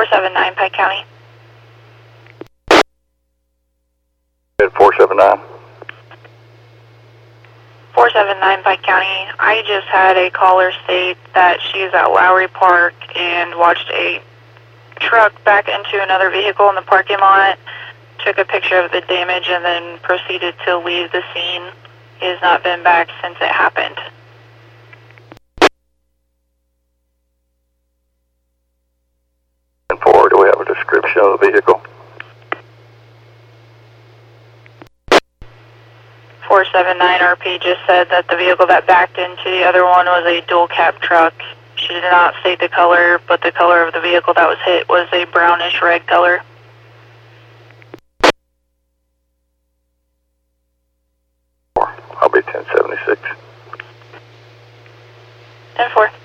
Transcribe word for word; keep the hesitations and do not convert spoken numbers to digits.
four seven nine, Pike County. four seven nine. four seven nine, Pike County. I just had a caller state that she's at Lowry Park and watched a truck back into another vehicle in the parking lot, took a picture of the damage, and then proceeded to leave the scene. He has not been back since it happened. And four, do we have a description of the vehicle? four seven nine R P just said that the vehicle that backed into the other one was a dual cab truck. She did not state the color, but the color of the vehicle that was hit was a brownish red color. I'll be ten seventy-six. ten four.